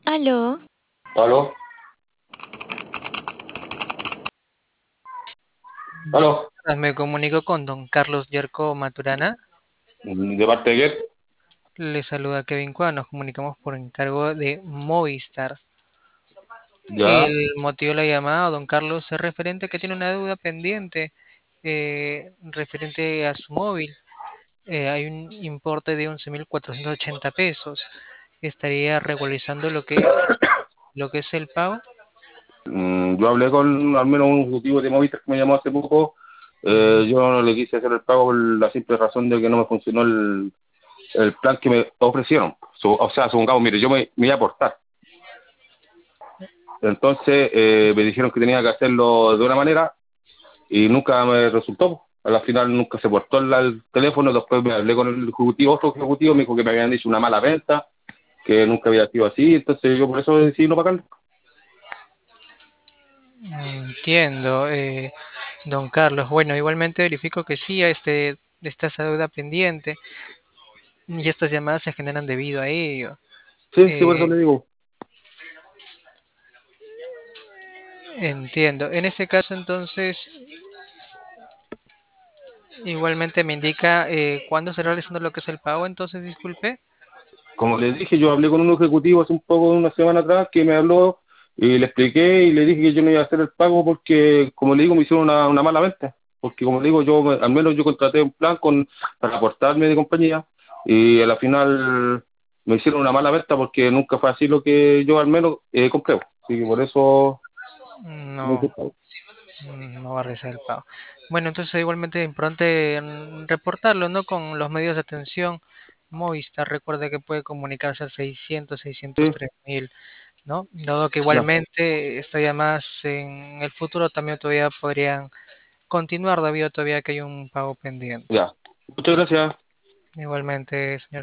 Aló, Aló, aló, me comunico con don Carlos Yerko Maturana. de parte de quién, Le saluda Kevin Kwan. Nos comunicamos por encargo de Movistar. ya, El motivo de la llamada, don Carlos, es referente a que tiene una deuda pendiente referente a su móvil. Hay un importe de 11.480 pesos. Estaría regularizando lo que es el pago. yo hablé con al menos un ejecutivo de Movistar que me llamó hace poco. Ujú. Yo no le quise hacer el pago por la simple razón de que no me funcionó el plan que me ofrecieron. O sea, supongamos, mire, me iba a aportar. Entonces me dijeron que tenía que hacerlo de una manera y nunca me resultó. A la final nunca se portó el teléfono. Después me hablé con el ejecutivo, otro ejecutivo, me dijo que me habían hecho una mala venta, que nunca había sido así. Entonces yo por eso decidí no pagar. Entiendo, don Carlos. Bueno, igualmente verifico que sí, está esa deuda pendiente. Y estas llamadas se generan debido a ello. Sí, sí, por eso Eh, le digo. Entiendo. En ese caso, entonces, igualmente me indica cuándo se realizando lo que es el pago. Entonces, disculpe. Como les dije, yo hablé con un ejecutivo hace un poco, una semana atrás, que me habló y le expliqué y le dije que yo no iba a hacer el pago porque, como le digo, me hicieron una mala venta. Porque, como le digo, al menos yo contraté un plan para aportarme de compañía y a la final me hicieron una mala venta porque nunca fue así lo que yo al menos compré. Así que por eso no hice No, el pago. no va a realizar el pago. Bueno, entonces igualmente es importante reportarlo, ¿no? Con los medios de atención. Movistar, recuerde que puede comunicarse al 600, Sí, 603.000, ¿no? Dado que ya, igualmente estas llamadas en el futuro también todavía podrían continuar debido a todavía que hay un pago pendiente. ya. Muchas gracias. Igualmente, señor.